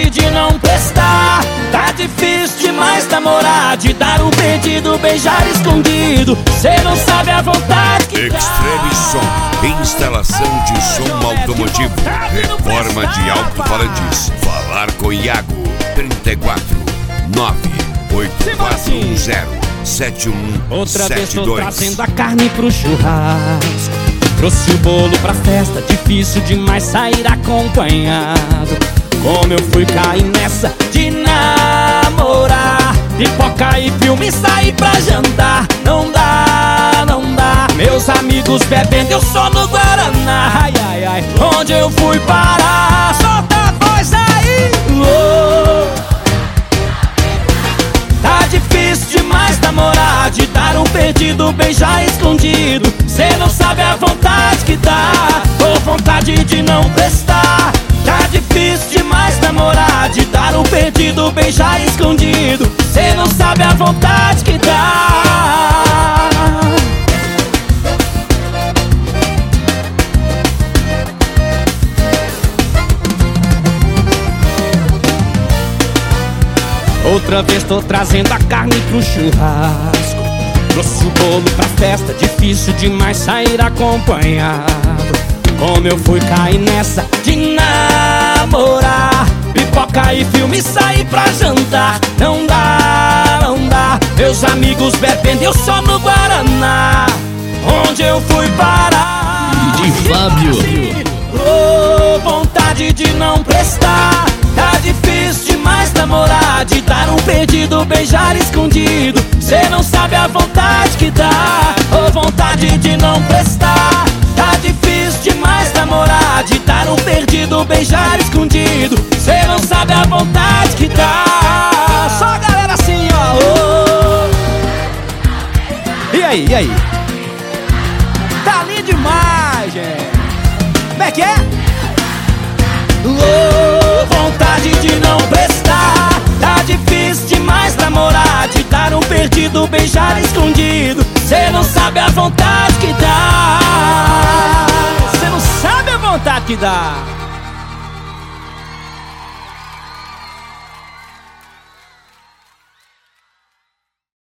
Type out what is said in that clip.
vontade de não prestar. Tá difícil demais namorar, de dar um perdido, beijar escondido. Cê não sabe a vontade que dá. Extreme Som, instalação de som automotivo, reforma de alto-falantes. Falar com Iago, 34 98410 7172. Outra vez tô trazendo a carne pro churrasco, trouxe o bolo pra festa, difícil demais sair acompanhado. Como eu fui cair nessa de namorar, pipoca e filme, sair pra jantar. Não dá, não dá. Meus amigos bebendo, eu só no Guaraná. Ai, ai, ai, onde eu fui parar? Solta a voz aí! Tá difícil demais namorar, de dar um perdido, beijar escondido. Cê não sabe a vontade que dá, ou vontade de não prestar. Tá difícil demais namorar, de dar um perdido, beijar escondido. Cê não sabe a vontade que dá. Outra vez tô trazendo a carne pro churrasco, trouxe o bolo pra festa, difícil demais sair acompanhado. Como eu fui cair nessa de namorar, pipoca e filme, sair pra jantar. Não dá, não dá. Meus amigos bebendo, eu só no Guaraná. Onde eu fui parar? De Fábio. Oh, vontade de não prestar. Tá difícil demais namorar, de dar um perdido, beijar escondido. Cê não sabe a vontade que dá, ou vontade de não prestar. Tá difícil demais namorar, de dar um perdido, beijar escondido. Cê não sabe a vontade que dá. Só a galera assim, ó. Oh. E aí, e aí? Tá lindo demais, gente. Como é que é? Oh, vontade de não prestar. Tá difícil demais namorar, de dar um perdido, beijar escondido. Cê não sabe a vontade que dá. Cê não sabe a vontade que dá.